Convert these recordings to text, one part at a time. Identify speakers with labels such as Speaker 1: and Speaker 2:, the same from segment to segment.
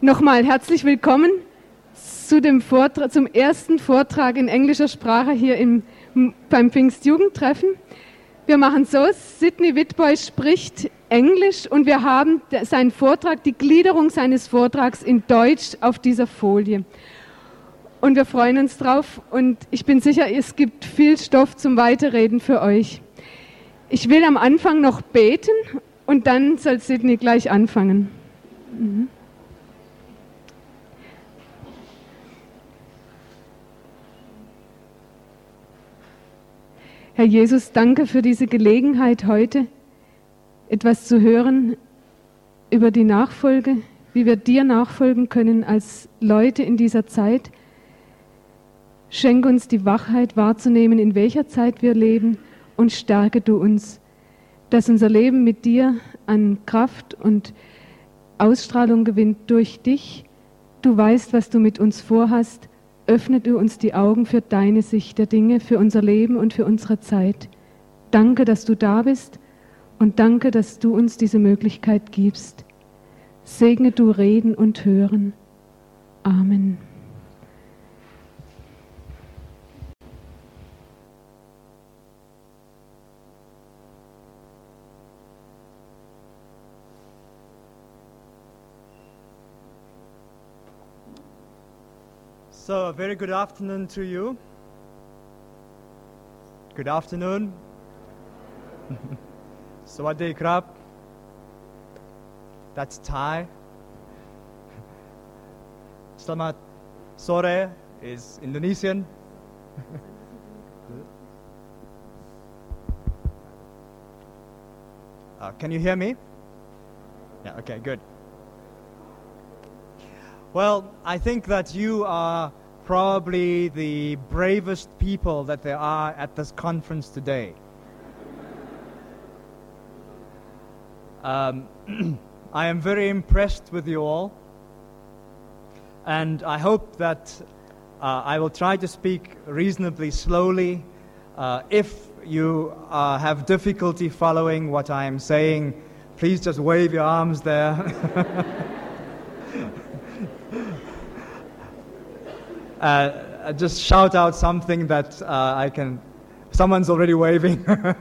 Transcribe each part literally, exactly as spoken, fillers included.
Speaker 1: Nochmal herzlich willkommen zu dem Vortrag, zum ersten Vortrag in englischer Sprache hier im, beim Pfingstjugendtreffen. Wir machen so, Sidney Wittboy spricht Englisch und wir haben seinen Vortrag, die Gliederung seines Vortrags in Deutsch auf dieser Folie. Und wir freuen uns drauf und ich bin sicher, es gibt viel Stoff zum Weiterreden für euch. Ich will am Anfang noch beten und dann soll Sidney gleich anfangen. Mhm. Herr Jesus, danke für diese Gelegenheit heute, etwas zu hören über die Nachfolge, wie wir dir nachfolgen können als Leute in dieser Zeit. Schenke uns die Wachheit wahrzunehmen, in welcher Zeit wir leben, und stärke du uns, dass unser Leben mit dir an Kraft und Ausstrahlung gewinnt durch dich. Du weißt, was du mit uns vorhast. Öffne du uns die Augen für deine Sicht der Dinge, für unser Leben und für unsere Zeit. Danke, dass du da bist und danke, dass du uns diese Möglichkeit gibst. Segne du Reden und Hören. Amen.
Speaker 2: So, a very good afternoon to you. Good afternoon. Sawadee krab. That's Thai. Selamat sore is Indonesian. uh, can you hear me? Yeah, okay, good. Well, I think that you are probably the bravest people that there are at this conference today. Um, I am very impressed with you all, and I hope that uh, I will try to speak reasonably slowly. Uh, if you uh, have difficulty following what I am saying, please just wave your arms there. Uh, just shout out something that uh, I can... Someone's already waving.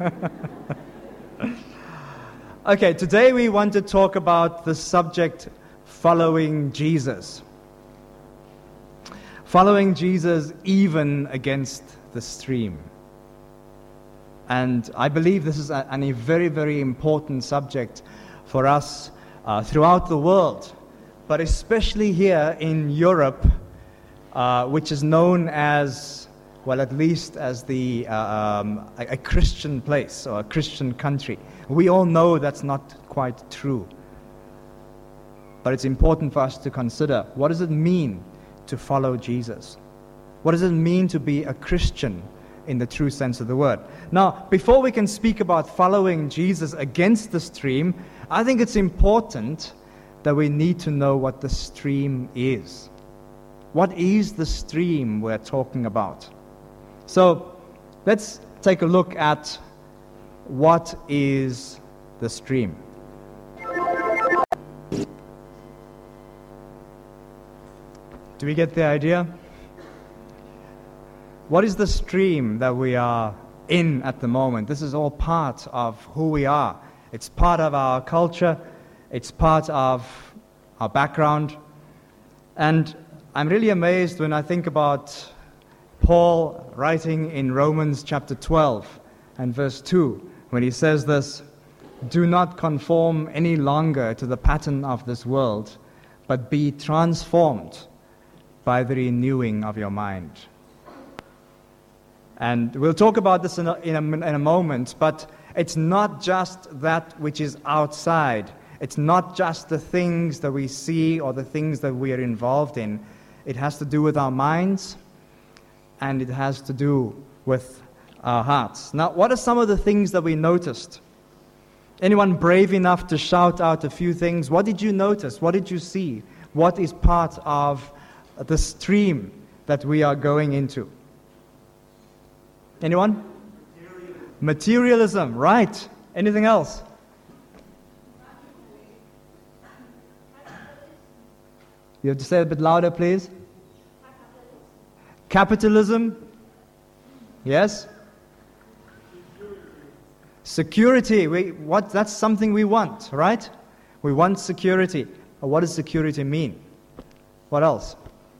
Speaker 2: Okay, today we want to talk about the subject following Jesus. Following Jesus even against the stream. And I believe this is a, a very, very important subject for us uh, throughout the world, but especially here in Europe, Uh, which is known as, well, at least as the uh, um, a, a Christian place or a Christian country. We all know that's not quite true. But it's important for us to consider, what does it mean to follow Jesus? What does it mean to be a Christian in the true sense of the word? Now, before we can speak about following Jesus against the stream, I think it's important that we need to know what the stream is. What is the stream we're talking about? So let's take a look at what is the stream. Do we get the idea? What is the stream that we are in at the moment? This is all part of who we are. It's part of our culture. It's part of our background. And I'm really amazed when I think about Paul writing in Romans chapter twelve and verse two, when he says this, "Do not conform any longer to the pattern of this world, but be transformed by the renewing of your mind." And we'll talk about this in a, in a, in a moment, but it's not just that which is outside. It's not just the things that we see or the things that we are involved in. It has to do with our minds, and it has to do with our hearts. Now, what are some of the things that we noticed? Anyone brave enough to shout out a few things? What did you notice? What did you see? What is part of the stream that we are going into? Anyone? Materialism, Materialism, right. Anything else? You have to say it a bit louder, please. Capitalism. Yes? Security. We, what, that's something we want, right? We want security. What does security mean? What else?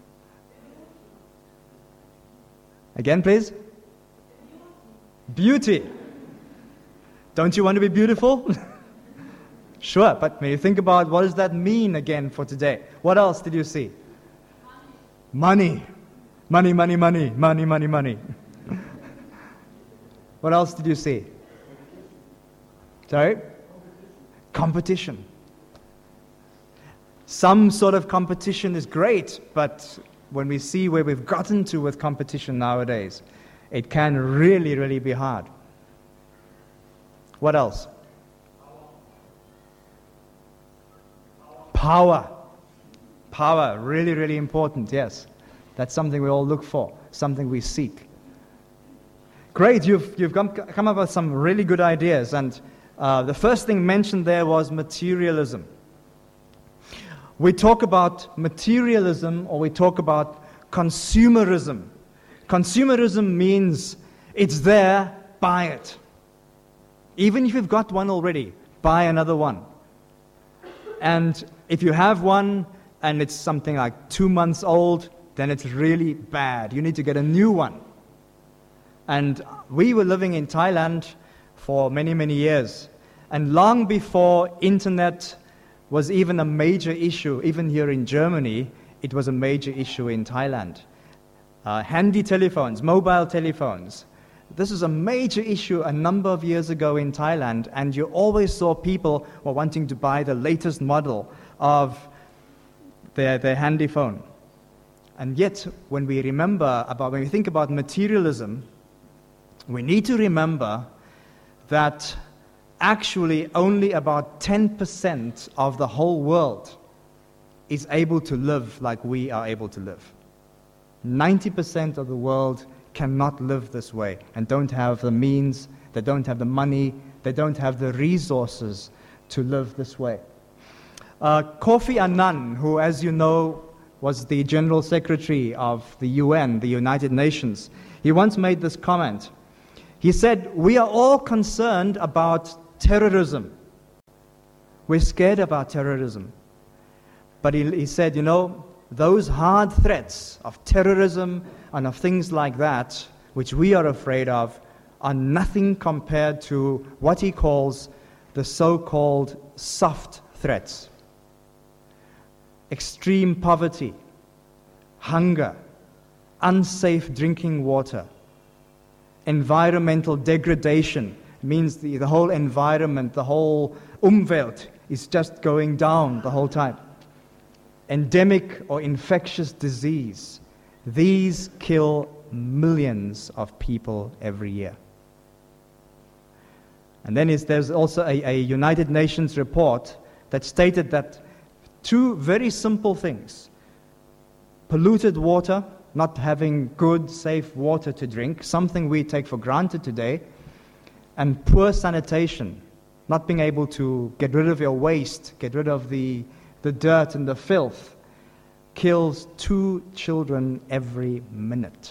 Speaker 2: Again, please. Beauty. Don't you want to be beautiful? Sure, but when you think about what does that mean again for today? What else did you see? Money. Money, money, money, money, money, money. What else did you see? Sorry? Competition. Some sort of competition is great, but when we see where we've gotten to with competition nowadays, it can really, really be hard. What else? Power. Power, really, really important, yes. That's something we all look for, something we seek. Great, you've, you've come, come up with some really good ideas, and uh, the first thing mentioned there was materialism. We talk about materialism, or we talk about consumerism. Consumerism means it's there, buy it. Even if you've got one already, buy another one. And if you have one and it's something like two months old, then it's really bad. You need to get a new one. And we were living in Thailand for many, many years. And long before internet was even a major issue, even here in Germany, it was a major issue in Thailand. Uh, handy telephones, mobile telephones. This is a major issue a number of years ago in Thailand, and you always saw people were wanting to buy the latest model of their, their handy phone. And yet, when we remember about, when we think about materialism, we need to remember that actually only about ten percent of the whole world is able to live like we are able to live. ninety percent of the world cannot live this way and don't have the means, they don't have the money, they don't have the resources to live this way. Uh, Kofi Annan, who, as you know, was the General Secretary of the U N, the United Nations, he once made this comment. He said, "We are all concerned about terrorism. We're scared about terrorism." But he, he said, you know, those hard threats of terrorism and of things like that, which we are afraid of, are nothing compared to what he calls the so-called soft threats. Extreme poverty, hunger, unsafe drinking water, environmental degradation, means the, the whole environment, the whole Umwelt is just going down the whole time. Endemic or infectious disease. These kill millions of people every year. And then is, there's also a, a United Nations report that stated that two very simple things, polluted water, not having good, safe water to drink, something we take for granted today, and poor sanitation, not being able to get rid of your waste, get rid of the, the dirt and the filth, kills two children every minute.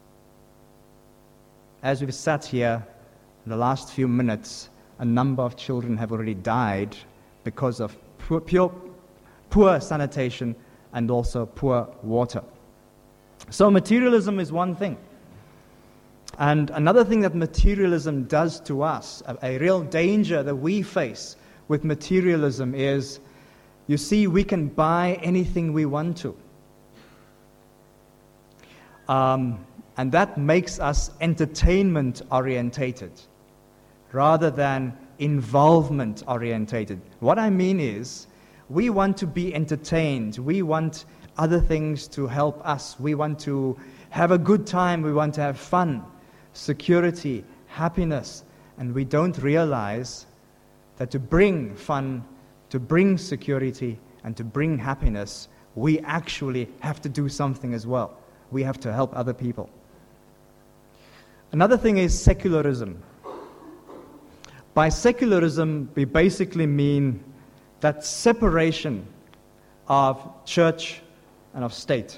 Speaker 2: As we've sat here in the last few minutes, a number of children have already died because of poor, pure, poor sanitation and also poor water. So materialism is one thing. And another thing that materialism does to us, a, a real danger that we face with materialism is, you see, we can buy anything we want to. Um, and that makes us entertainment-orientated rather than involvement-orientated. What I mean is, we want to be entertained. We want other things to help us. We want to have a good time. We want to have fun, security, happiness. And we don't realize that to bring fun, to bring security, and to bring happiness, we actually have to do something as well. We have to help other people. Another thing is secularism. By secularism, we basically mean that separation of church and of state.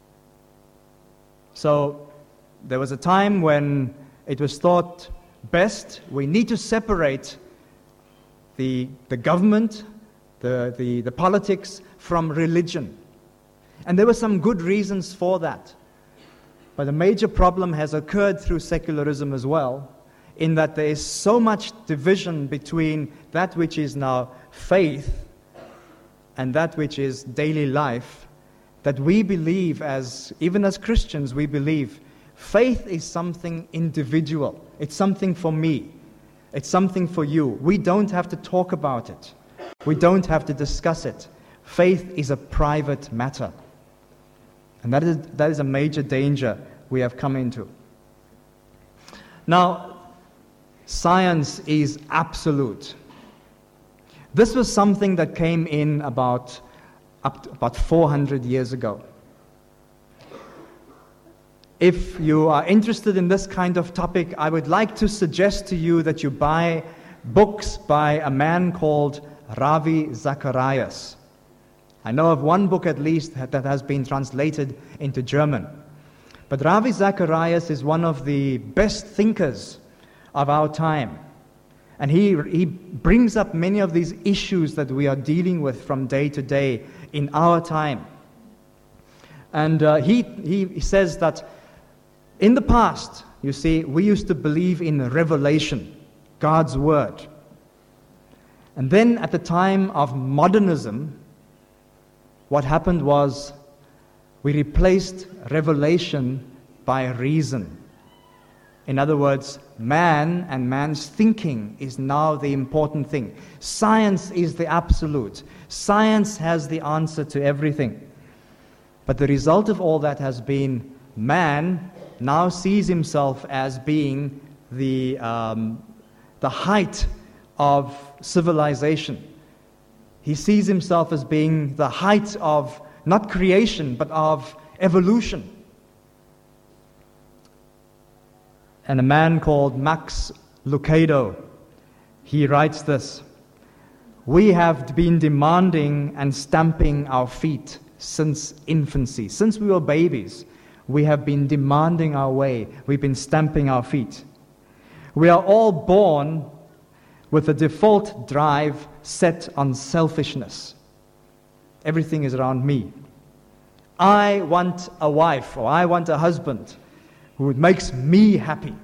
Speaker 2: So there was a time when it was thought best, we need to separate the, the government, the, the, the politics from religion. And there were some good reasons for that. But a major problem has occurred through secularism as well, in that there is so much division between that which is now faith and that which is daily life, that we believe, as even as Christians, we believe faith is something individual. It's something for me. It's something for you. We don't have to talk about it. We don't have to discuss it. Faith is a private matter. And that is, that is a major danger we have come into. Now, science is absolute. This was something that came in about, up to about four hundred years ago. If you are interested in this kind of topic, I would like to suggest to you that you buy books by a man called Ravi Zacharias. I know of one book at least that has been translated into German. But Ravi Zacharias is one of the best thinkers of our time. And he, he brings up many of these issues that we are dealing with from day to day in our time. And uh, he, he says that in the past, you see, we used to believe in revelation, God's word. And then at the time of modernism, what happened was we replaced revelation by reason. In other words, man and man's thinking is now the important thing. Science is the absolute. Science has the answer to everything. But the result of all that has been man now sees himself as being the, um, the height of civilization. He sees himself as being the height of not creation, but of evolution. And a man called Max Lucado, he writes this: "We have been demanding and stamping our feet since infancy. Since we were babies, we have been demanding our way. We've been stamping our feet. We are all born with a default drive set on selfishness. Everything is around me. I want a wife, or I want a husband who makes me happy.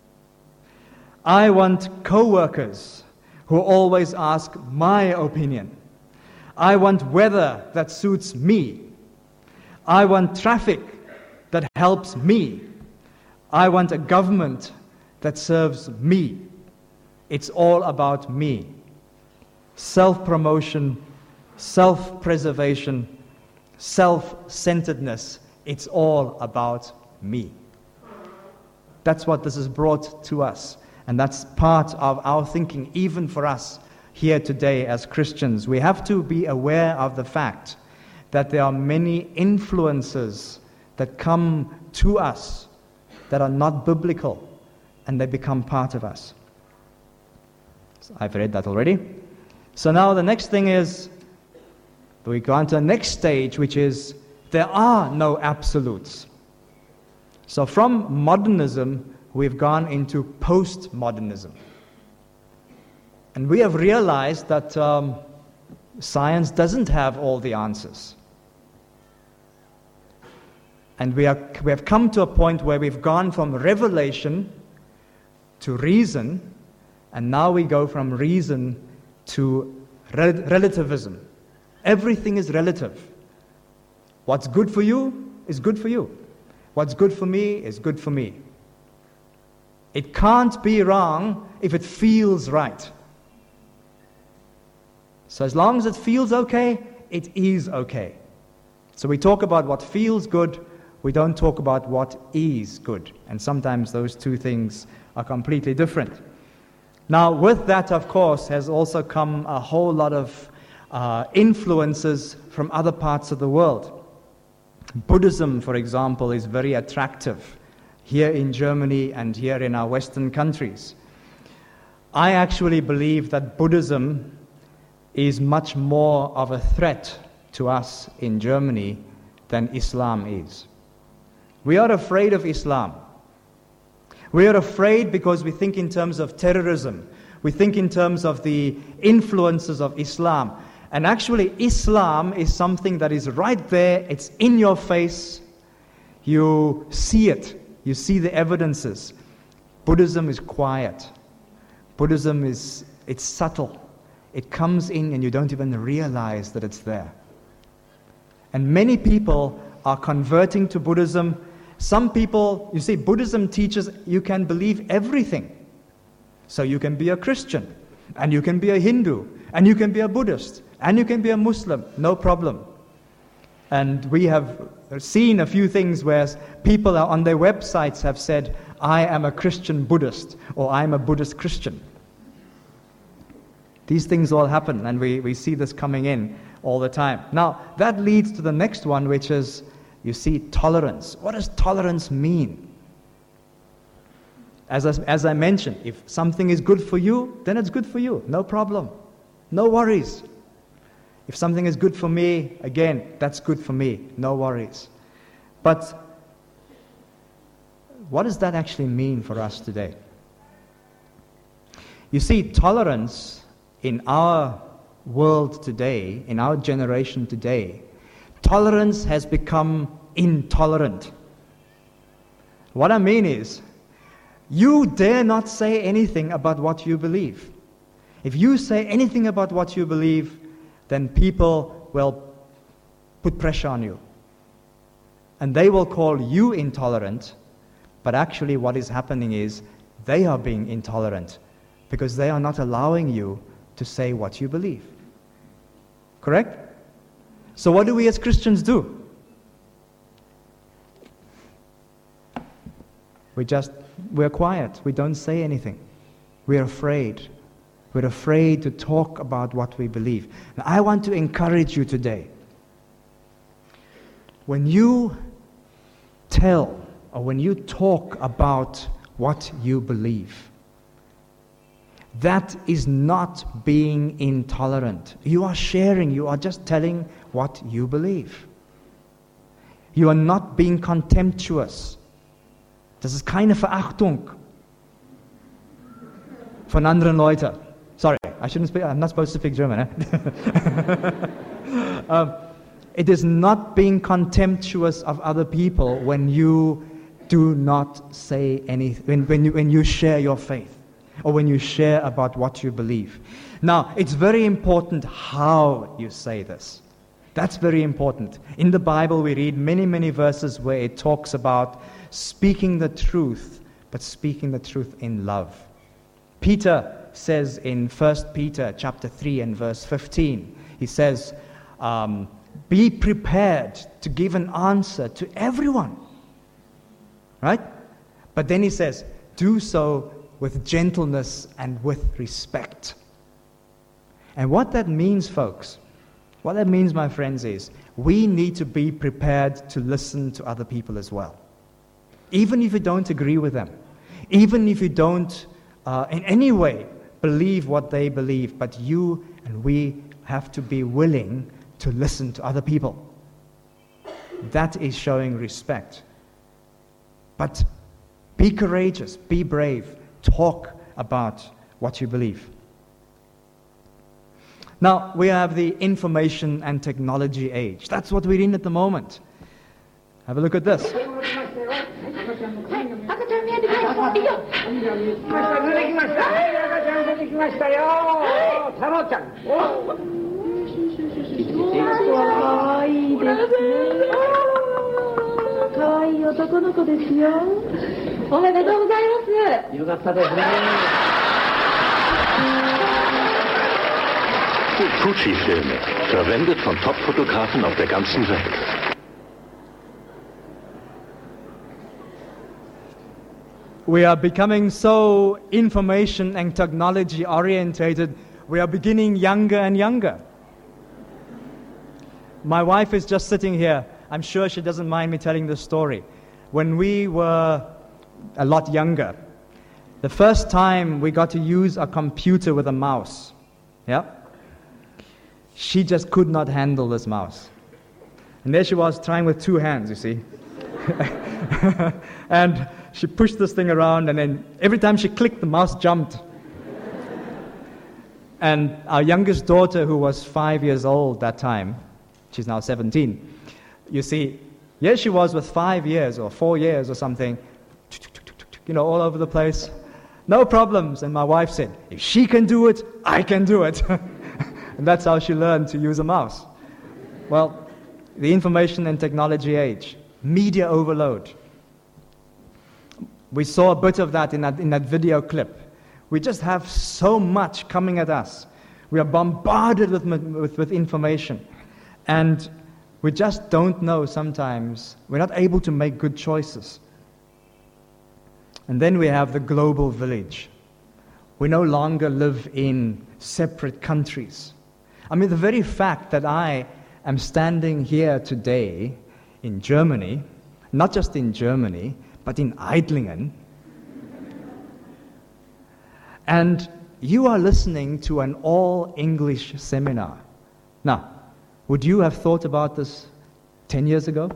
Speaker 2: I want co-workers who always ask my opinion. I want weather that suits me. I want traffic that helps me. I want a government that serves me. It's all about me. Self-promotion, self-preservation, self-centeredness, it's all about me." That's what this has brought to us. And that's part of our thinking, even for us here today as Christians. We have to be aware of the fact that there are many influences that come to us that are not biblical, and they become part of us. So I've read that already. So now the next thing is, we go on to the next stage, which is, there are no absolutes. So from modernism, we've gone into postmodernism. And we have realized that um, science doesn't have all the answers. And we, are, we have come to a point where we've gone from revelation to reason, and now we go from reason to rel- relativism. Everything is relative. What's good for you is good for you. What's good for me is good for me. It can't be wrong if it feels right. So as long as it feels okay, it is okay. So we talk about what feels good, we don't talk about what is good. And sometimes those two things are completely different. Now, with that, of course, has also come a whole lot of uh, influences from other parts of the world. Buddhism, for example, is very attractive here in Germany and here in our Western countries. I actually believe that Buddhism is much more of a threat to us in Germany than Islam is. We are afraid of Islam. We are afraid because we think in terms of terrorism. We think in terms of the influences of Islam. And actually, Islam is something that is right there. It's in your face. You see it. You see the evidences. Buddhism is quiet. Buddhism is, it's subtle. It comes in and you don't even realize that it's there. And many people are converting to Buddhism. Some people, you see, Buddhism teaches you can believe everything. So you can be a Christian, and you can be a Hindu, and you can be a Buddhist, and you can be a Muslim, no problem. And we have seen a few things where people are on their websites have said, I am a Christian Buddhist, or I am a Buddhist Christian. These things all happen, and we, we see this coming in all the time. Now, that leads to the next one, which is, you see, tolerance. What does tolerance mean? As I, as I mentioned, if something is good for you, then it's good for you. No problem. No worries. If something is good for me, again, that's good for me. No worries. But what does that actually mean for us today? You see, tolerance in our world today, in our generation today, tolerance has become intolerant. What I mean is, you dare not say anything about what you believe. If you say anything about what you believe, then people will put pressure on you. And they will call you intolerant, but actually what is happening is they are being intolerant because they are not allowing you to say what you believe. Correct? So what do we as Christians do? We just, we're quiet. We don't say anything. We're afraid. We're afraid to talk about what we believe. Now, I want to encourage you today. When you tell or when you talk about what you believe, that is not being intolerant. You are sharing. You are just telling what you believe. You are not being contemptuous. Das ist keine Verachtung von anderen Leuten. Sorry, I shouldn't speak, I'm not supposed to speak German. Eh? um, it is not being contemptuous of other people when you do not say anything, when, when, you, when you share your faith, or when you share about what you believe. Now, it's very important how you say this. That's very important. In the Bible, we read many, many verses where it talks about speaking the truth, but speaking the truth in love. Peter says in First Peter chapter three and verse fifteen, he says, um, be prepared to give an answer to everyone. Right? But then he says, do so with gentleness and with respect. And what that means, folks, what that means, my friends, is we need to be prepared to listen to other people as well. Even if you don't agree with them, even if you don't uh, in any way believe what they believe, but you and we have to be willing to listen to other people. That is showing respect. But be courageous, be brave, talk about what you believe. Now, we have the information and technology age. That's what we're in at the moment. Have a look at this.
Speaker 3: Fuji-Filme, verwendet von Top-Fotografen auf der ganzen Welt.
Speaker 2: We are becoming so information and technology orientated, we are beginning younger and younger. My wife is just sitting here. I'm sure she doesn't mind me telling this story. When we were a lot younger, the first time we got to use a computer with a mouse, yeah, she just could not handle this mouse. And there she was trying with two hands, you see. And she pushed this thing around, and then every time she clicked, the mouse jumped. And our youngest daughter, who was five years old that time, she's now seventeen, you see, here she was with five years or four years or something, you know, all over the place. No problems. And my wife said, if she can do it, I can do it. And that's how she learned to use a mouse. Well, the information and technology age, media overload. We saw a bit of that in that, in that video clip. We just have so much coming at us. We are bombarded with, with, with information. And we just don't know sometimes. We're not able to make good choices. And then we have the global village. We no longer live in separate countries. I mean, the very fact that I am standing here today in Germany, not just in Germany, but in Eidlingen, and you are listening to an all-English seminar. Now, would you have thought about this ten years ago?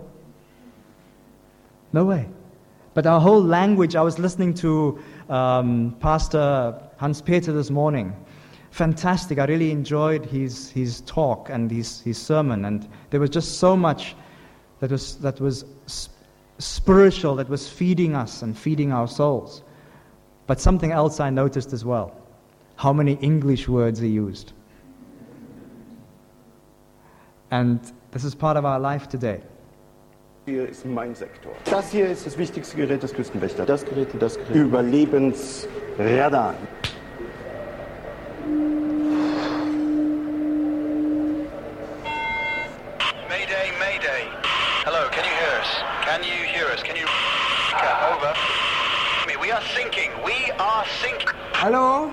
Speaker 2: No way. But our whole language, I was listening to um, Pastor Hans-Peter this morning. Fantastic. I really enjoyed his, his talk and his, his sermon. And there was just so much that was, that was sp- spiritual, that was feeding us and feeding our souls. But something else I noticed as well. How many English words he used. And this is part of our life today.
Speaker 4: Hier ist mein Sektor. Das hier ist das wichtigste Gerät des Küstenwächters. Das Gerät und das Gerät. Überlebensradar.
Speaker 5: Mayday, Mayday. Hello, can you hear us? Can you hear us? Can you... Over. We are sinking. We are sinking.
Speaker 6: Hello?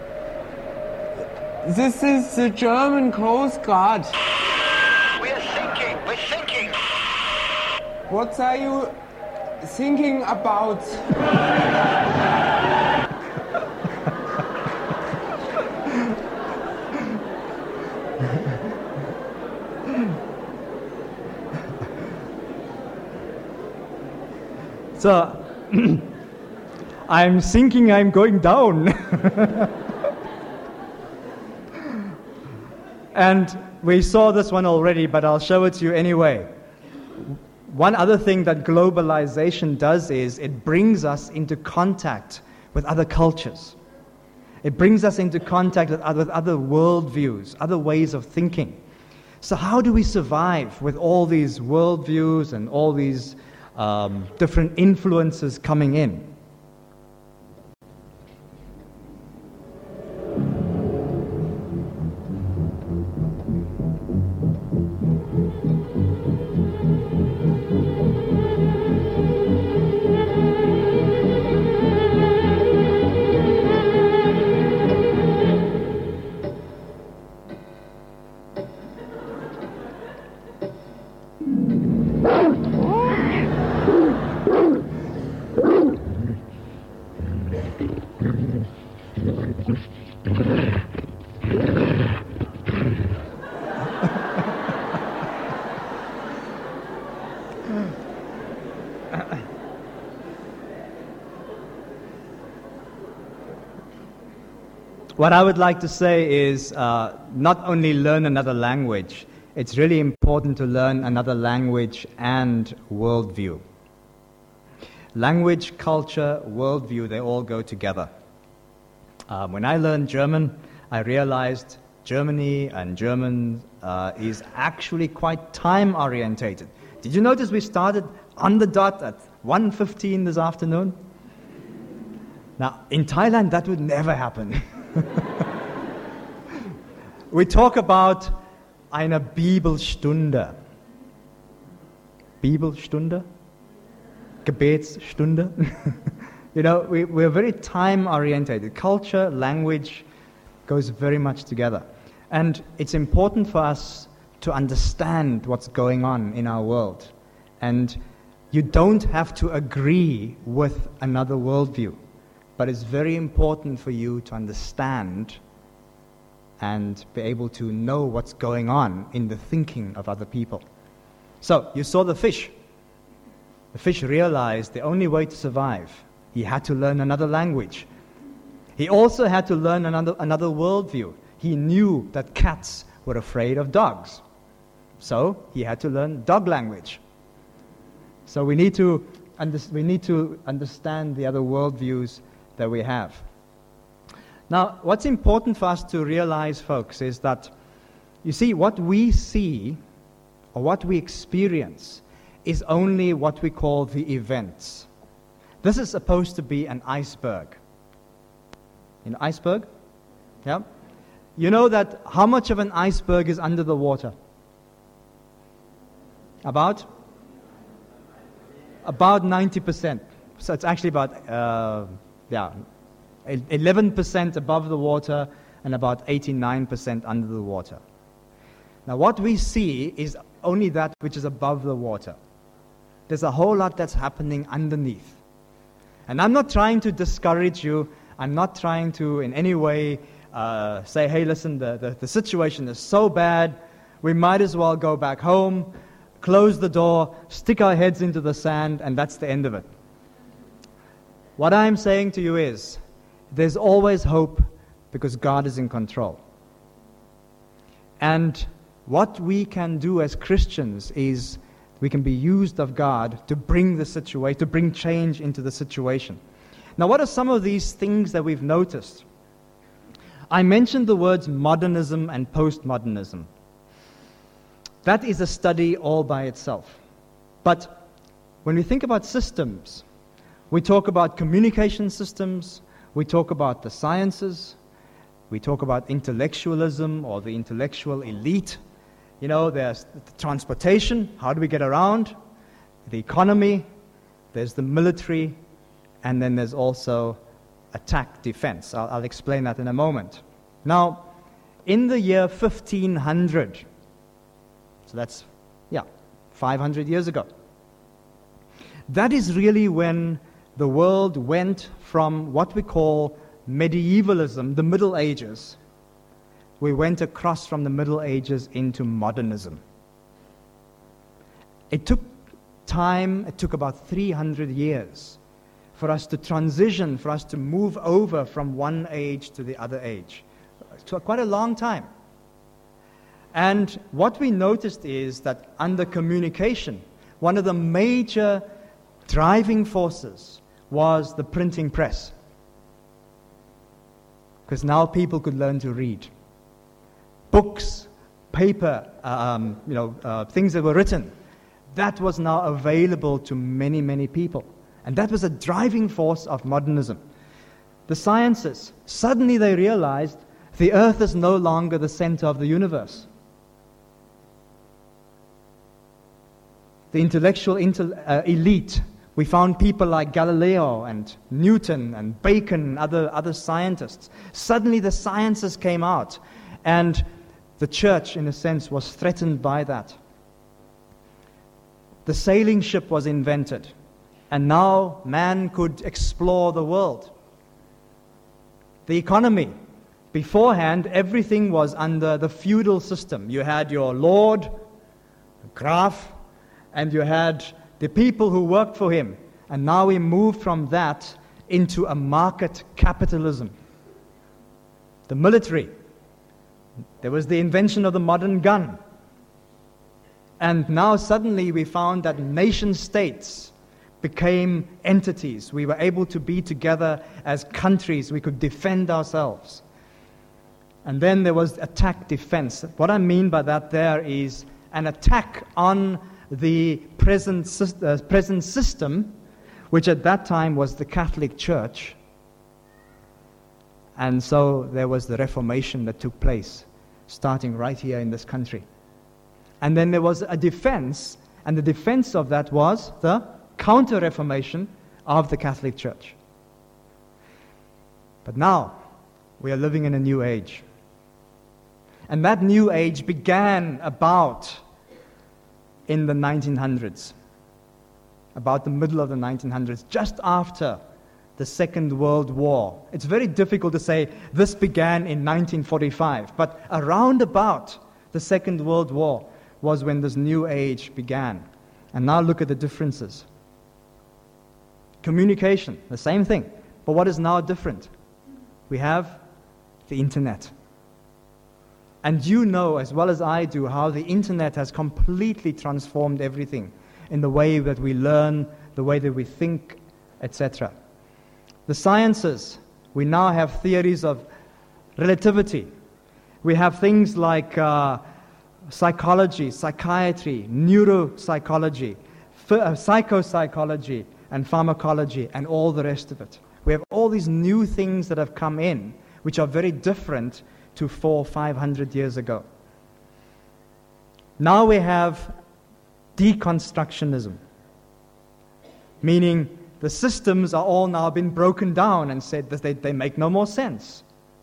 Speaker 6: This is the German Coast Guard.
Speaker 5: We are sinking. We're sinking.
Speaker 6: What are you thinking about?
Speaker 2: So, I'm thinking I'm going down. And we saw this one already, but I'll show it to you anyway. One other thing that globalization does is it brings us into contact with other cultures. It brings us into contact with other, with other worldviews, other ways of thinking. So how do we survive with all these worldviews and all these um, different influences coming in? What I would like to say is uh, not only learn another language, it's really important to learn another language and worldview. Language, culture, worldview, they all go together. Um, when I learned German, I realized Germany and German uh, is actually quite time-orientated. Did you notice we started on the dot at one fifteen this afternoon? Now, in Thailand, that would never happen. We talk about eine Bibelstunde. Bibelstunde? Gebetsstunde? You know, we, we're very time-orientated. Culture, language goes very much together. And it's important for us to understand what's going on in our world. And you don't have to agree with another worldview. But it's very important for you to understand and be able to know what's going on in the thinking of other people. So, you saw the fish. The fish realized the only way to survive, he had to learn another language. He also had to learn another, another worldview. He knew that cats were afraid of dogs. So, he had to learn dog language. So, we need to, under, we need to understand the other worldviews that we have. Now, what's important for us to realize, folks, is that, you see, what we see or what we experience is only what we call the events. This is supposed to be an iceberg. An iceberg? Yeah? You know that how much of an iceberg is under the water? About? About ninety percent. So it's actually about, uh, yeah, eleven percent above the water and about eighty-nine percent under the water. Now what we see is only that which is above the water. There's a whole lot that's happening underneath. And I'm not trying to discourage you. I'm not trying to in any way uh, say, hey, listen, the, the, the situation is so bad, we might as well go back home, close the door, stick our heads into the sand, and that's the end of it. What I'm saying to you is, there's always hope because God is in control. And what we can do as Christians is we can be used of God to bring the situation, to bring change into the situation. Now, what are some of these things that we've noticed? I mentioned the words modernism and postmodernism. That is a study all by itself. But when we think about systems, we talk about communication systems, we talk about the sciences, we talk about intellectualism or the intellectual elite. You know, there's the transportation, how do we get around? The economy, there's the military, and then there's also attack defense. I'll, I'll explain that in a moment. Now, in the year fifteen hundred, so that's, yeah, five hundred years ago, that is really when the world went from what we call medievalism, the Middle Ages. We went across from the Middle Ages into modernism. It took time, it took about three hundred years for us to transition, for us to move over from one age to the other age. It took quite a long time. And what we noticed is that under communication, one of the major driving forces was the printing press. Because now people could learn to read. Books, paper, um, you know, uh, things that were written, that was now available to many, many people. And that was a driving force of modernism. The sciences, suddenly they realized the earth is no longer the center of the universe. The intellectual intel- uh, elite, we found people like Galileo and Newton and Bacon and other, other scientists. Suddenly the sciences came out, and the church, in a sense, was threatened by that. The sailing ship was invented, and now man could explore the world. The economy, beforehand, everything was under the feudal system. You had your lord, the Graf, and you had the people who worked for him. And now we moved from that into a market capitalism. The military. There was the invention of the modern gun. And now suddenly we found that nation states became entities. We were able to be together as countries. We could defend ourselves. And then there was attack defense. What I mean by that there is an attack on the present, uh, present system, which at that time was the Catholic Church. And so there was the Reformation that took place, starting right here in this country. And then there was a defense, and the defense of that was the counter-reformation of the Catholic Church. But now, we are living in a new age. And that new age began about in the nineteen hundreds, about the middle of the nineteen hundreds, just after the Second World War. It's very difficult to say this began in nineteen forty-five, but around about the Second World War was when this new age began. And now look at the differences. Communication, the same thing. But what is now different? We have the internet. And you know as well as I do how the internet has completely transformed everything in the way that we learn, the way that we think, et cetera. The sciences, we now have theories of relativity. We have things like uh, psychology, psychiatry, neuropsychology, ph- uh, psychopsychology, and pharmacology, and all the rest of it. We have all these new things that have come in, which are very different to four, five hundred years ago. Now we have deconstructionism, meaning the systems are all now been broken down and said that they, they make no more sense.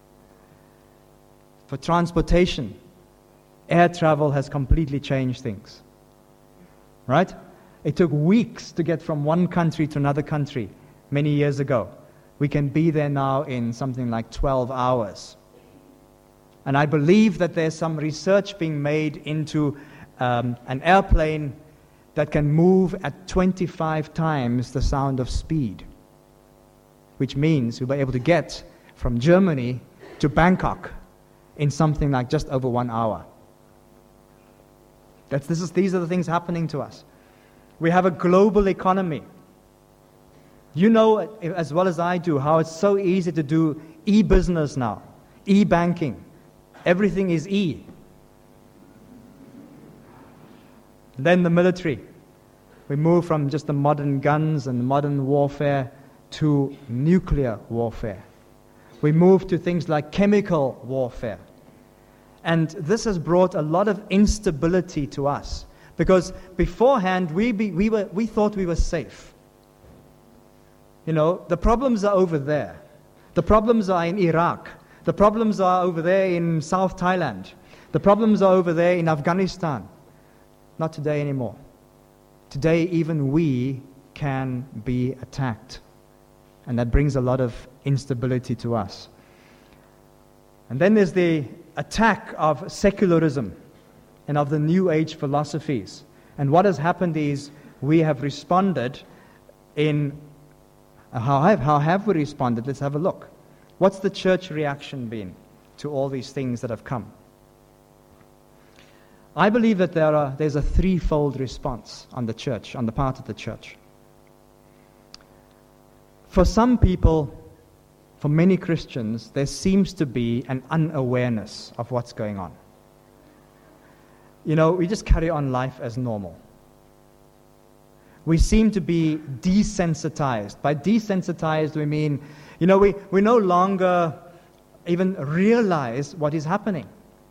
Speaker 2: For transportation, air travel has completely changed things. Right? It took weeks to get from one country to another country many years ago. We can be there now in something like twelve hours. And I believe that there's some research being made into um, an airplane that can move at twenty-five times the sound of speed, which means we'll be able to get from Germany to Bangkok in something like just over one hour. That's, this is, these are the things happening to us. We have a global economy. You know as well as I do how it's so easy to do e-business now, e-banking. Everything is E. Then the military. We move from just the modern guns and modern warfare to nuclear warfare. We move to things like chemical warfare. And this has brought a lot of instability to us, because beforehand we, be, we, were, we thought we were safe. You know, the problems are over there. The problems are in Iraq. The problems are over there in South Thailand. The problems are over there in Afghanistan. Not today anymore. Today, even we can be attacked. And that brings a lot of instability to us. And then there's the attack of secularism and of the New Age philosophies. And what has happened is we have responded in... How have, how have we responded? Let's have a look. What's the church reaction been to all these things that have come? I believe that there are, there's a threefold response on the church, on the part of the church. For some people, for many Christians, there seems to be an unawareness of what's going on. You know, we just carry on life as normal. We seem to be desensitized. By desensitized, we mean, you know, we, we no longer even realize what is happening.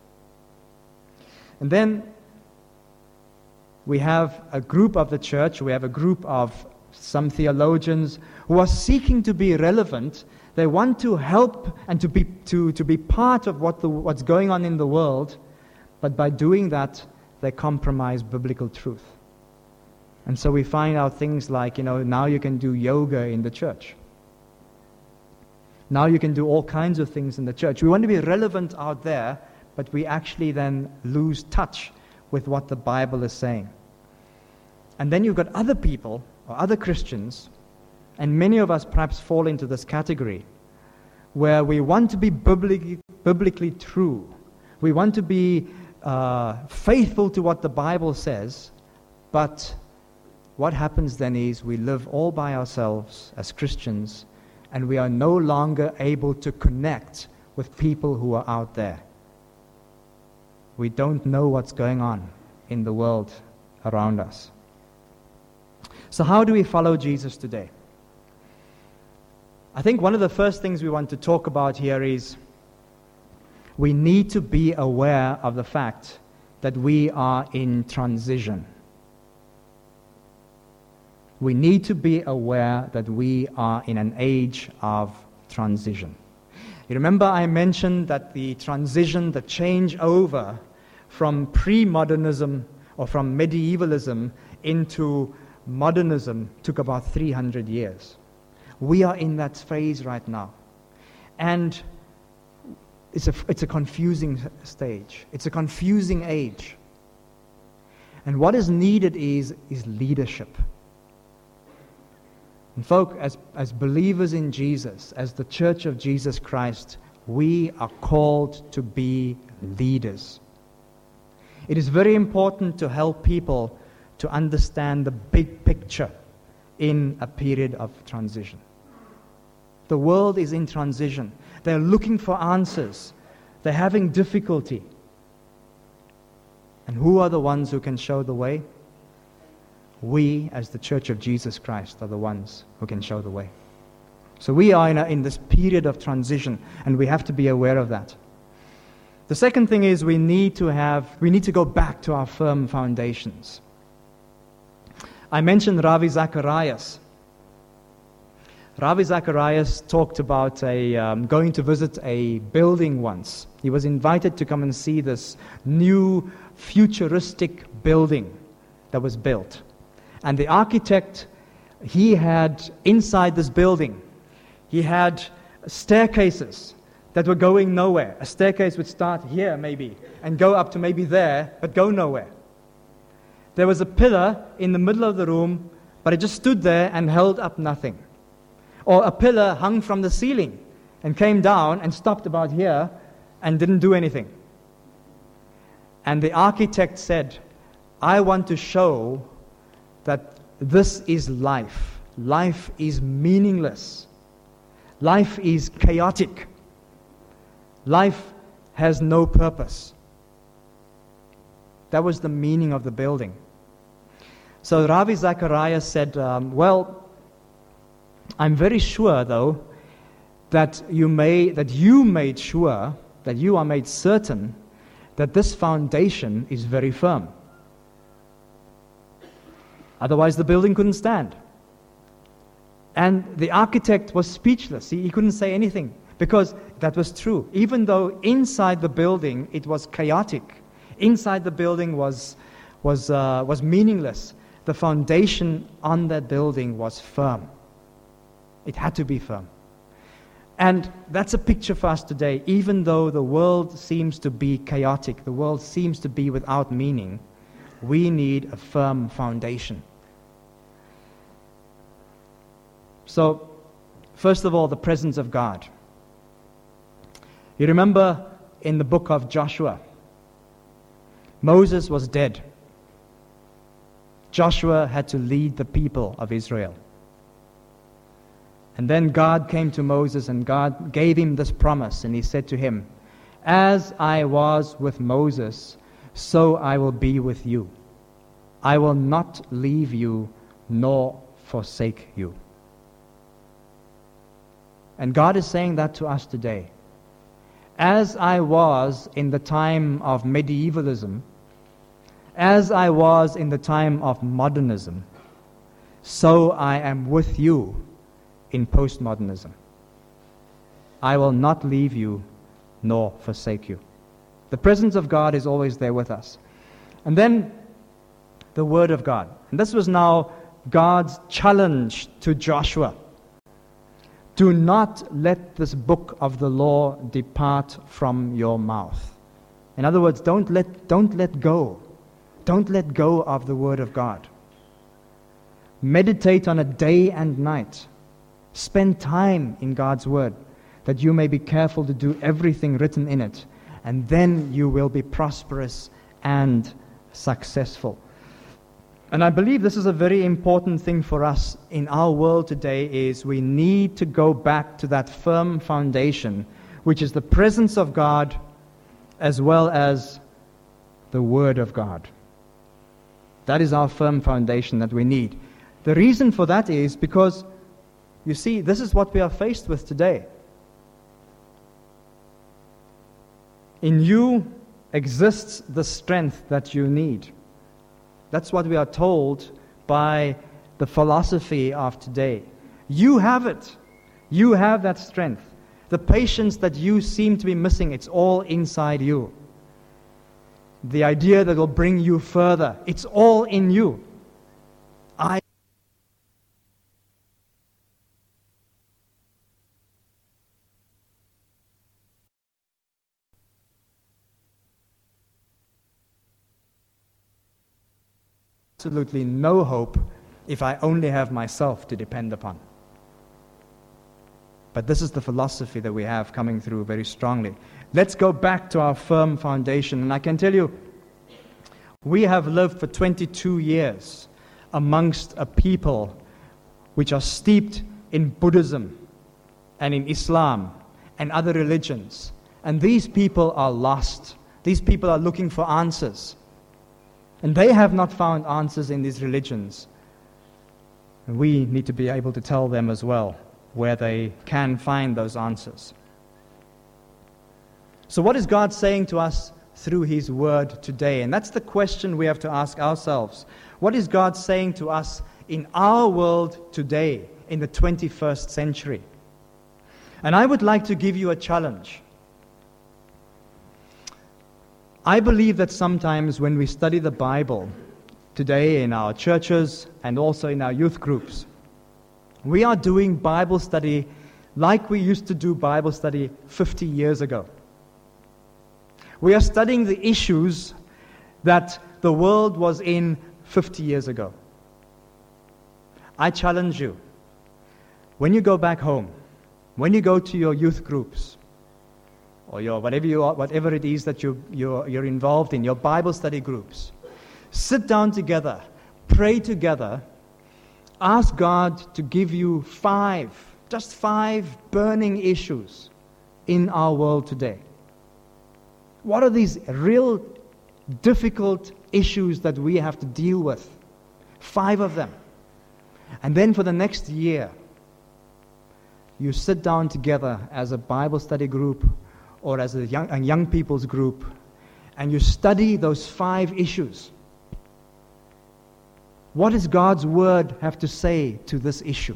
Speaker 2: And then we have a group of the church, we have a group of some theologians who are seeking to be relevant. They want to help and to be, to, to be part of what the, what's going on in the world, but by doing that, they compromise biblical truth. And so we find out things like, you know, now you can do yoga in the church. Now you can do all kinds of things in the church. We want to be relevant out there, but we actually then lose touch with what the Bible is saying. And then you've got other people, or other Christians, and many of us perhaps fall into this category, where we want to be biblically, biblically true. We want to be uh, faithful to what the Bible says, but what happens then is we live all by ourselves as Christians, and we are no longer able to connect with people who are out there. We don't know what's going on in the world around us. So how do we follow Jesus today? I think one of the first things we want to talk about here is we need to be aware of the fact that we are in transition. We need to be aware that we are in an age of transition. You remember I mentioned that the transition, the change over from pre-modernism or from medievalism into modernism took about three hundred years. We are in that phase right now. And it's a, it's a confusing stage. It's a confusing age. And what is needed is, is leadership. And folk, as, as believers in Jesus, as the Church of Jesus Christ, we are called to be leaders. It is very important to help people to understand the big picture in a period of transition. The world is in transition. They're looking for answers. They're having difficulty. And who are the ones who can show the way? We, as the Church of Jesus Christ, are the ones who can show the way. So we are in, a, in this period of transition, and we have to be aware of that. The second thing is we need to have, we need to go back to our firm foundations. I mentioned Ravi Zacharias. Ravi Zacharias talked about a, um, going to visit a building once. He was invited to come and see this new futuristic building that was built. And the architect, he had inside this building, he had staircases that were going nowhere. A staircase would start here maybe and go up to maybe there, but go nowhere. There was a pillar in the middle of the room, but it just stood there and held up nothing. Or a pillar hung from the ceiling and came down and stopped about here and didn't do anything. And the architect said, I want to show that this is life. Life is meaningless. Life is chaotic. Life has no purpose. That was the meaning of the building. So Ravi Zacharias said, um, well, I'm very sure, though, that you may that you made sure, that you are made certain that this foundation is very firm. Otherwise, the building couldn't stand. And the architect was speechless. He, he couldn't say anything because that was true. Even though inside the building it was chaotic, inside the building was was uh, was meaningless, the foundation on that building was firm. It had to be firm. And that's a picture for us today. Even though the world seems to be chaotic, the world seems to be without meaning, we need a firm foundation. So, first of all, the presence of God. You remember in the book of Joshua, Moses was dead. Joshua had to lead the people of Israel. And then God came to Moses and God gave him this promise, and he said to him, as I was with Moses, so I will be with you. I will not leave you nor forsake you. And God is saying that to us today. As I was in the time of medievalism, as I was in the time of modernism, so I am with you in postmodernism. I will not leave you nor forsake you. The presence of God is always there with us. And then the Word of God. And this was now God's challenge to Joshua. Do not let this book of the law depart from your mouth. In other words, don't let, don't let go. Don't let go of the Word of God. Meditate on it day and night. Spend time in God's Word, that you may be careful to do everything written in it, and then you will be prosperous and successful. And I believe this is a very important thing for us in our world today, is we need to go back to that firm foundation, which is the presence of God as well as the Word of God. That is our firm foundation that we need. The reason for that is because, you see, this is what we are faced with today. In you exists the strength that you need. That's what we are told by the philosophy of today. You have it. You have that strength. The patience that you seem to be missing, it's all inside you. The idea that will bring you further, it's all in you. I absolutely no hope if I only have myself to depend upon. But this is the philosophy that we have coming through very strongly. Let's go back to our firm foundation. And I can tell you, we have lived for twenty-two years amongst a people which are steeped in Buddhism and in Islam and other religions. And these people are lost. These people are looking for answers. And they have not found answers in these religions. And we need to be able to tell them as well where they can find those answers. So what is God saying to us through His Word today? And that's the question we have to ask ourselves. What is God saying to us in our world today, in the twenty-first century? And I would like to give you a challenge. I believe that sometimes when we study the Bible today in our churches and also in our youth groups, we are doing Bible study like we used to do Bible study fifty years ago. We are studying the issues that the world was in fifty years ago. I challenge you, when you go back home, when you go to your youth groups, or your whatever you are, whatever it is that you, you're, you're involved in, your Bible study groups, sit down together, pray together, ask God to give you five, just five burning issues in our world today. What are these real difficult issues that we have to deal with? Five of them. And then for the next year, you sit down together as a Bible study group or as a young, a young people's group, and you study those five issues. What does God's Word have to say to this issue?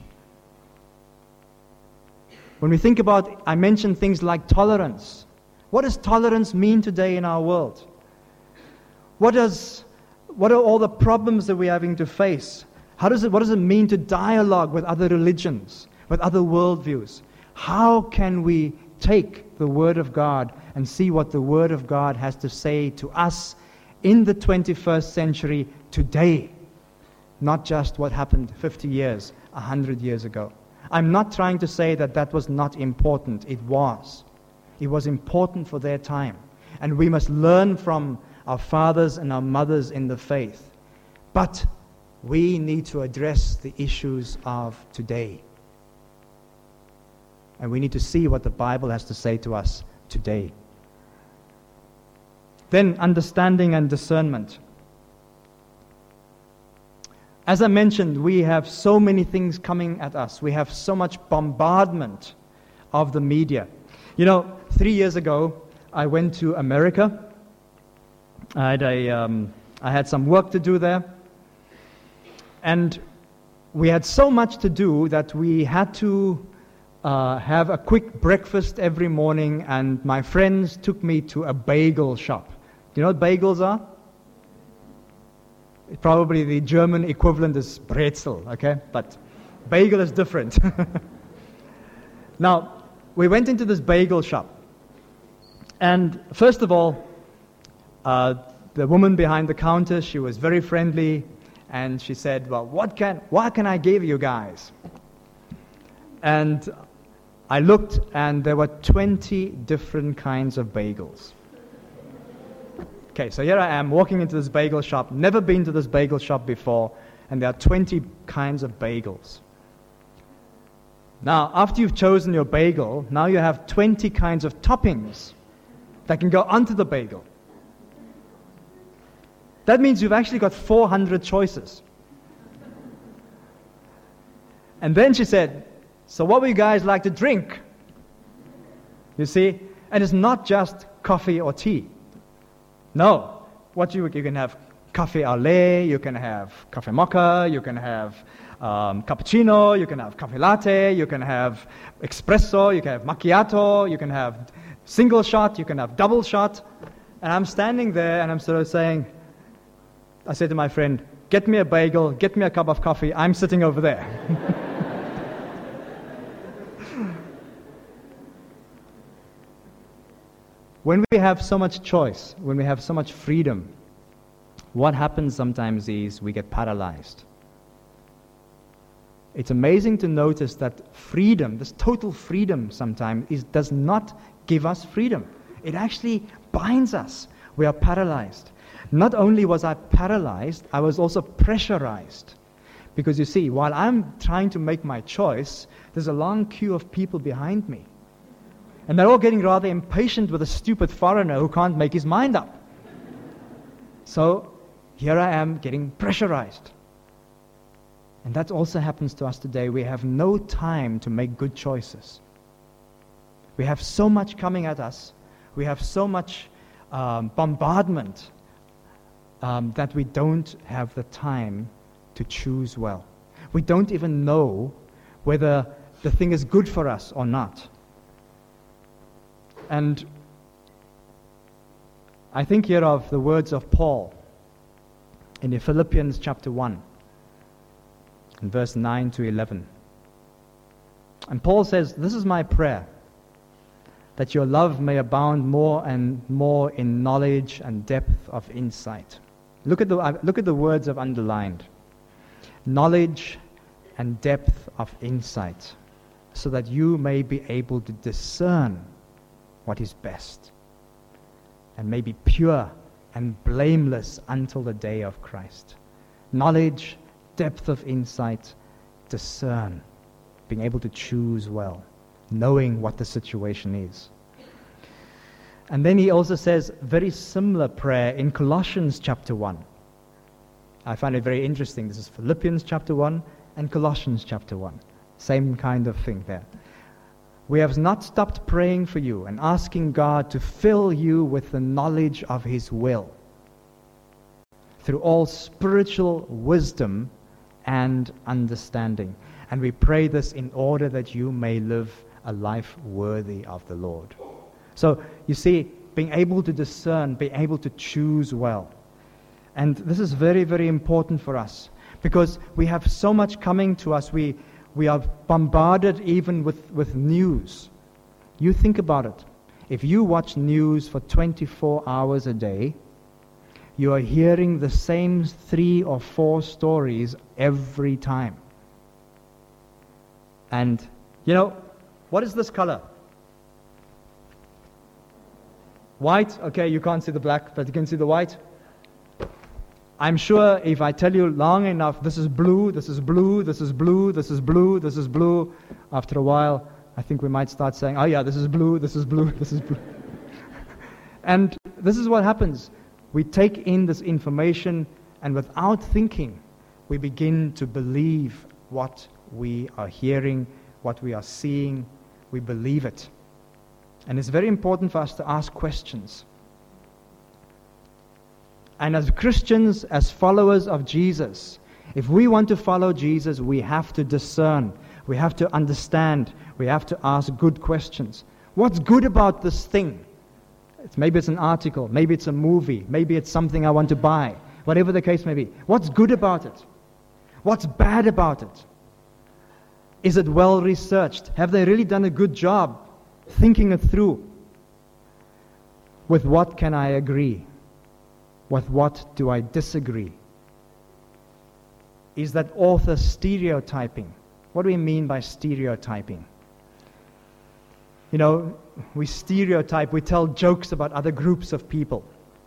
Speaker 2: When we think about, I mentioned things like tolerance. What does tolerance mean today in our world? What does, what are all the problems that we're having to face? How does it, what does it mean to dialogue with other religions, with other worldviews? How can we take the Word of God and see what the Word of God has to say to us in the twenty-first century today? Not just what happened fifty years, one hundred years ago. I'm not trying to say that that was not important. It was. It was important for their time. And we must learn from our fathers and our mothers in the faith. But we need to address the issues of today. And we need to see what the Bible has to say to us today. Then, understanding and discernment. As I mentioned, we have so many things coming at us. We have so much bombardment of the media. You know, three years ago, I went to America. I had, a, um, I had some work to do there. And we had so much to do that we had to uh, have a quick breakfast every morning, and my friends took me to a bagel shop. Do you know what bagels are? Probably the German equivalent is Brezel, okay? But bagel is different. Now, we went into this bagel shop. And first of all, uh, the woman behind the counter, she was very friendly. And she said, well, what can, what can I give you guys? And I looked, and there were twenty different kinds of bagels. Okay, so here I am walking into this bagel shop, never been to this bagel shop before, and there are twenty kinds of bagels. Now, after you've chosen your bagel, now you have twenty kinds of toppings that can go onto the bagel. That means you've actually got four hundred choices. And then she said, so what would you guys like to drink? You see? And it's not just coffee or tea. No. What you, you can have cafe au lait, you can have cafe mocha, you can have um, cappuccino, you can have cafe latte, you can have espresso, you can have macchiato, you can have single shot, you can have double shot. And I'm standing there and I'm sort of saying, I said to my friend, get me a bagel, get me a cup of coffee, I'm sitting over there. When we have so much choice, when we have so much freedom, what happens sometimes is we get paralyzed. It's amazing to notice that freedom, this total freedom sometimes, is, does not give us freedom. It actually binds us. We are paralyzed. Not only was I paralyzed, I was also pressurized. Because you see, while I'm trying to make my choice, there's a long queue of people behind me. And they're all getting rather impatient with a stupid foreigner who can't make his mind up. So here I am getting pressurized. And that also happens to us today. We have no time to make good choices. We have so much coming at us. We have so much um, bombardment um, that we don't have the time to choose well. We don't even know whether the thing is good for us or not. And I think here of the words of Paul in the Philippians chapter one, in verse nine to eleven. And Paul says, "This is my prayer, that your love may abound more and more in knowledge and depth of insight." Look at the, uh, look at the words I've underlined. Knowledge and depth of insight, so that you may be able to discern what is best, and may be pure and blameless until the day of Christ. Knowledge, depth of insight, discern, being able to choose well, knowing what the situation is. And then he also says very similar prayer in Colossians chapter one. I find it very interesting. This is Philippians chapter one and Colossians chapter one. Same kind of thing there. "We have not stopped praying for you and asking God to fill you with the knowledge of His will, through all spiritual wisdom and understanding. And we pray this in order that you may live a life worthy of the Lord." So, you see, being able to discern, being able to choose well. And this is very, very important for us, because we have so much coming to us. We we are bombarded even with, with news. You think about it. If you watch news for twenty-four hours a day, you are hearing the same three or four stories every time. And, you know, what is this color? White? Okay, you can't see the black, but you can see the white. I'm sure if I tell you long enough, this is blue, this is blue, this is blue, this is blue, this is blue, after a while, I think we might start saying, oh yeah, this is blue, this is blue, this is blue. And this is what happens. We take in this information, and without thinking, we begin to believe what we are hearing, what we are seeing. We believe it. And it's very important for us to ask questions. And as Christians, as followers of Jesus, if we want to follow Jesus, we have to discern. We have to understand. We have to ask good questions. What's good about this thing? It's, maybe it's an article. Maybe it's a movie. Maybe it's something I want to buy. Whatever the case may be. What's good about it? What's bad about it? Is it well researched? Have they really done a good job thinking it through? With what can I agree? With what do I disagree? Is that author stereotyping? What do we mean by stereotyping? You know, we stereotype, we tell jokes about other groups of people.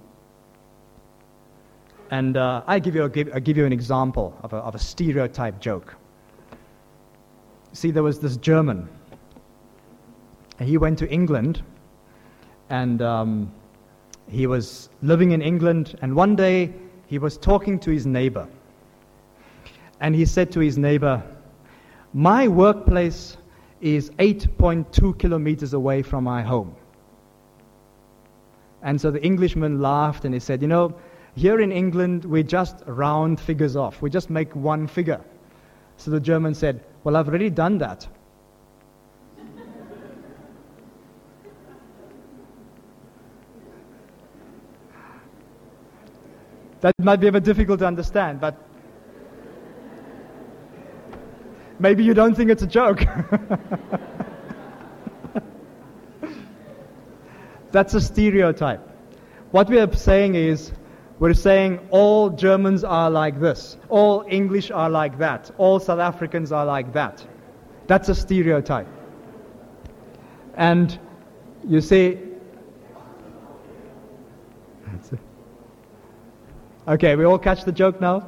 Speaker 2: And uh, I give you a, give, I give you an example of a, of a stereotype joke. See, there was this German, and he went to England, and um, he was living in England, and one day he was talking to his neighbor. And he said to his neighbor, "My workplace is eight point two kilometers away from my home." And so the Englishman laughed and he said, "You know, here in England we just round figures off. We just make one figure." So the German said, "Well, I've already done that." That might be a bit difficult to understand, but maybe you don't think it's a joke. That's a stereotype. What we are saying is, we're saying all Germans are like this, all English are like that, all South Africans are like that. That's a stereotype. And you see, okay, we all catch the joke now?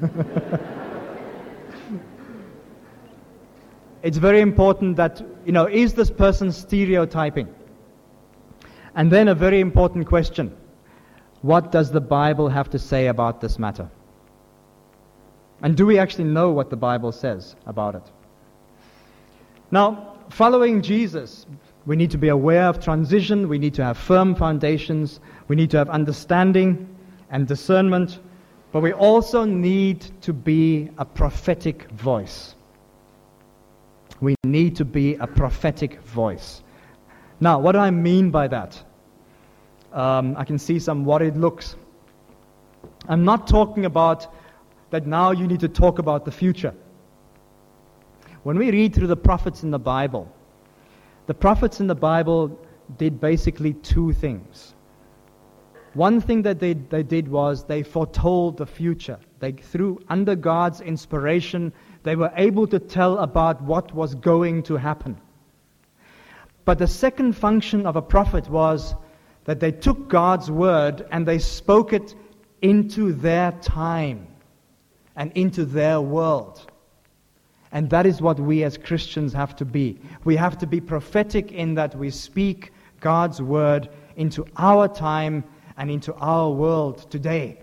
Speaker 2: It's very important that, you know, is this person stereotyping? And then a very important question. What does the Bible have to say about this matter? And do we actually know what the Bible says about it? Now, following Jesus, we need to be aware of transition, we need to have firm foundations, we need to have understanding and discernment, but we also need to be a prophetic voice. We need to be a prophetic voice. Now, what do I mean by that? Um, I can see some worried looks. I'm not talking about that now you need to talk about the future. When we read through the prophets in the Bible, the prophets in the Bible did basically two things. One thing that they, they did was they foretold the future. They, through under God's inspiration, they were able to tell about what was going to happen. But the second function of a prophet was that they took God's word and they spoke it into their time and into their world. And that is what we as Christians have to be. We have to be prophetic in that we speak God's word into our time and into our world today.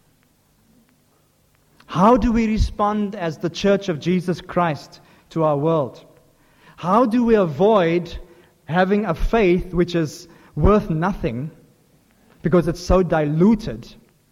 Speaker 2: How do we respond as the Church of Jesus Christ to our world? How do we avoid having a faith which is worth nothing because it's so diluted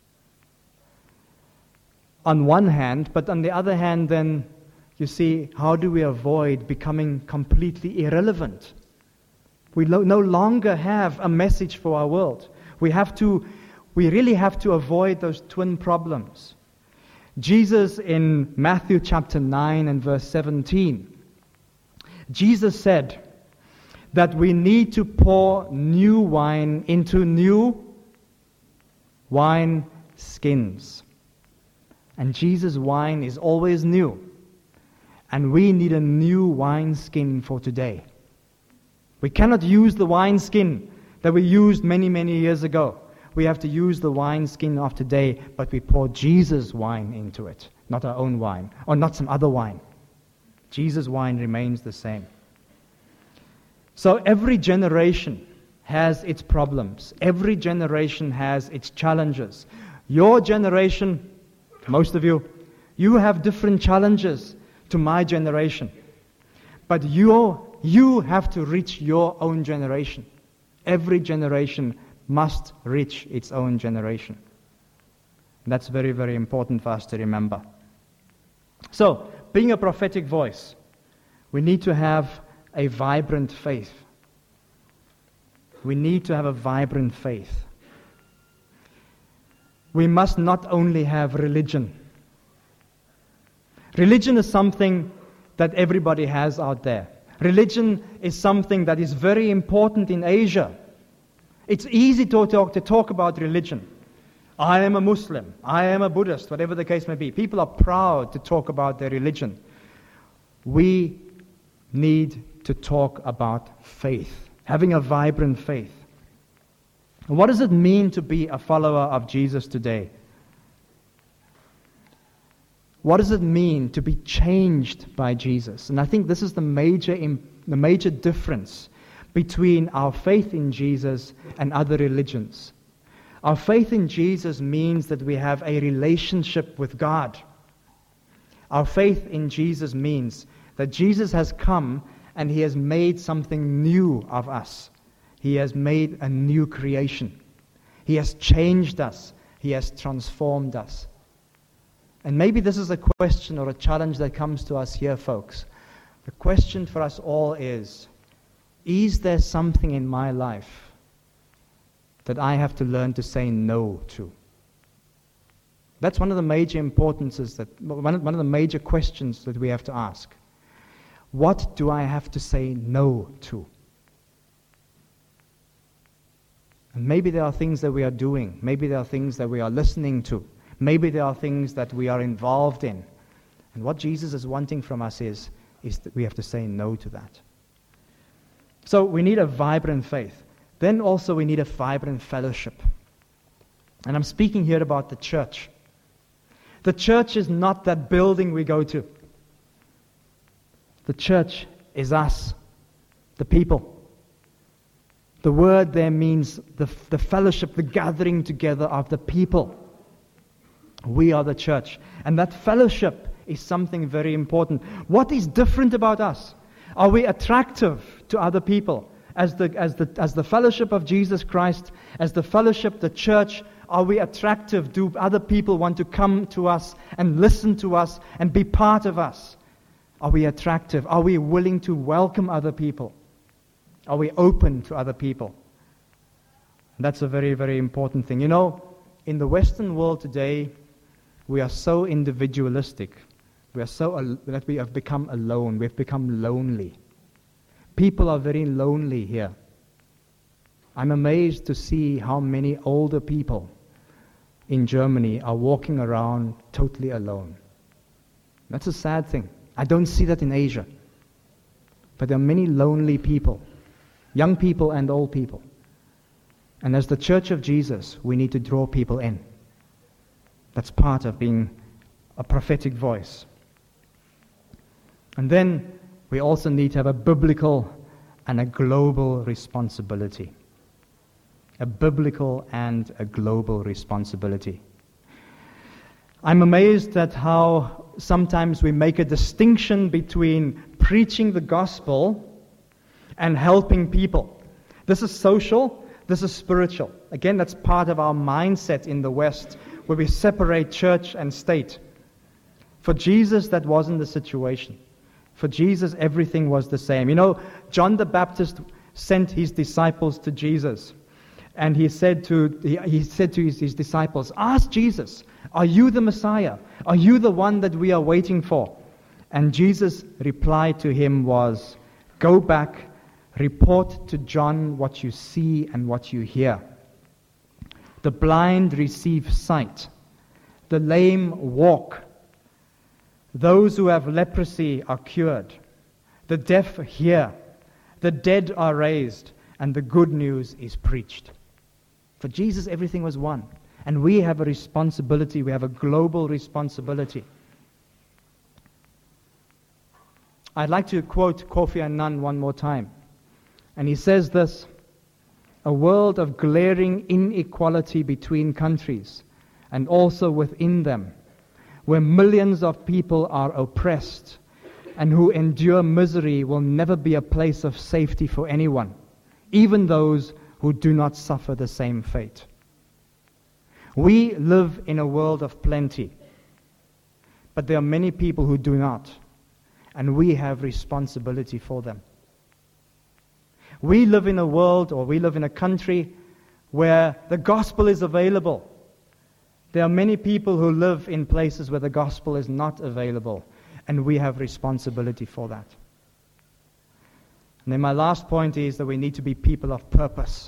Speaker 2: on one hand, but on the other hand then, you see, how do we avoid becoming completely irrelevant? We lo- no longer have a message for our world. We have to, we really have to avoid those twin problems. Jesus in Matthew chapter nine and verse seventeen, Jesus said that we need to pour new wine into new wine skins. And Jesus' wine is always new. And we need a new wineskin for today. We cannot use the wineskin that we used many, many years ago. We have to use the wineskin of today, but we pour Jesus' wine into it, not our own wine, or not some other wine. Jesus' wine remains the same. So every generation has its problems. Every generation has its challenges. Your generation, most of you, you have different challenges to my generation. But you, you have to reach your own generation. Every generation must reach its own generation. That's very, very important for us to remember. So, being a prophetic voice, we need to have a vibrant faith. We need to have a vibrant faith. We must not only have religion. Religion is something that everybody has out there. Religion is something that is very important in Asia. It's easy to talk, to talk about religion. I am a Muslim, I am a Buddhist, whatever the case may be. People are proud to talk about their religion. We need to talk about faith, having a vibrant faith. What does it mean to be a follower of Jesus today? What does it mean to be changed by Jesus? And I think this is the major, the major difference between our faith in Jesus and other religions. Our faith in Jesus means that we have a relationship with God. Our faith in Jesus means that Jesus has come and He has made something new of us. He has made a new creation. He has changed us. He has transformed us. And maybe this is a question or a challenge that comes to us here, folks. The question for us all is, is there something in my life that I have to learn to say no to? That's one of the major importances, that one of, one of the major questions that we have to ask. What do I have to say no to? And maybe there are things that we are doing. Maybe there are things that we are listening to. Maybe there are things that we are involved in. And what Jesus is wanting from us is, is that we have to say no to that. So we need a vibrant faith. Then also we need a vibrant fellowship. And I'm speaking here about the church. The church is not that building we go to. The church is us, the people. The word there means the, the fellowship, the gathering together of the people. We are the church. And that fellowship is something very important. What is different about us? Are we attractive to other people? As the, as the, as the fellowship of Jesus Christ, as the fellowship, the church, are we attractive? Do other people want to come to us and listen to us and be part of us? Are we attractive? Are we willing to welcome other people? Are we open to other people? And that's a very, very important thing. You know, in the Western world today, we are so individualistic. We are so al- that we have become alone. We've become lonely. People are very lonely here. I'm amazed to see how many older people in Germany are walking around totally alone. That's a sad thing. I don't see that in Asia. But there are many lonely people, young people and old people. And as the Church of Jesus, we need to draw people in. That's part of being a prophetic voice. And then we also need to have a biblical and a global responsibility. A biblical and a global responsibility. I'm amazed at how sometimes we make a distinction between preaching the gospel and helping people. This is social, this is spiritual. Again, that's part of our mindset in the West, where we separate church and state. For Jesus, that wasn't the situation. For Jesus, everything was the same. You know, John the Baptist sent his disciples to Jesus. And he said to he, he said to his, his disciples, ask Jesus, are you the Messiah? Are you the one that we are waiting for? And Jesus' reply to him was, go back, report to John what you see and what you hear. The blind receive sight. The lame walk. Those who have leprosy are cured. The deaf hear. The dead are raised. And the good news is preached. For Jesus, everything was one. And we have a responsibility. We have a global responsibility. I'd like to quote Kofi Annan one more time. And he says this, a world of glaring inequality between countries and also within them, where millions of people are oppressed and who endure misery, will never be a place of safety for anyone, even those who do not suffer the same fate. We live in a world of plenty, but there are many people who do not, and we have responsibility for them. We live in a world, or we live in a country where the gospel is available. There are many people who live in places where the gospel is not available, and we have responsibility for that. And then my last point is that we need to be people of purpose.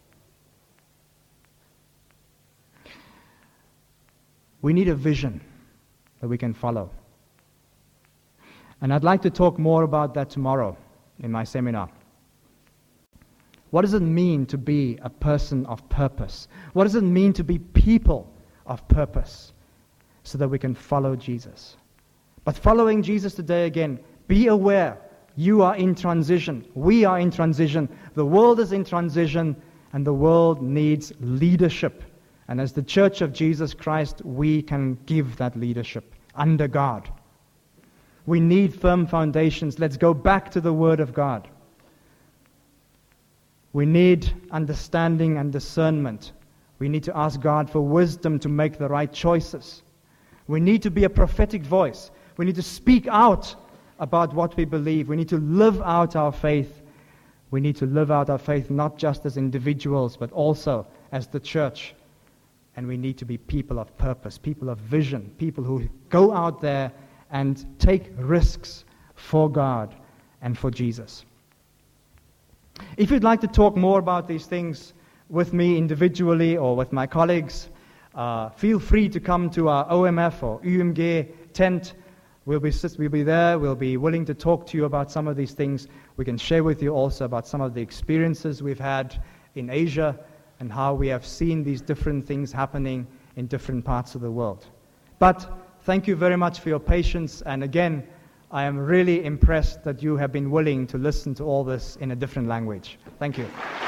Speaker 2: We need a vision that we can follow. And I'd like to talk more about that tomorrow in my seminar. What does it mean to be a person of purpose? What does it mean to be people of purpose so that we can follow Jesus? But following Jesus today, again, be aware you are in transition. We are in transition. The world is in transition, and the world needs leadership. And as the Church of Jesus Christ, we can give that leadership under God. We need firm foundations. Let's go back to the Word of God. We need understanding and discernment. We need to ask God for wisdom to make the right choices. We need to be a prophetic voice. We need to speak out about what we believe. We need to live out our faith. We need to live out our faith not just as individuals, but also as the church. And we need to be people of purpose, people of vision, people who go out there and take risks for God and for Jesus. If you'd like to talk more about these things, with me individually or with my colleagues, uh, feel free to come to our O M F or U M G tent. We'll be, we'll be there. We'll be willing to talk to you about some of these things. We can share with you also about some of the experiences we've had in Asia and how we have seen these different things happening in different parts of the world. But thank you very much for your patience. And again, I am really impressed that you have been willing to listen to all this in a different language. Thank you.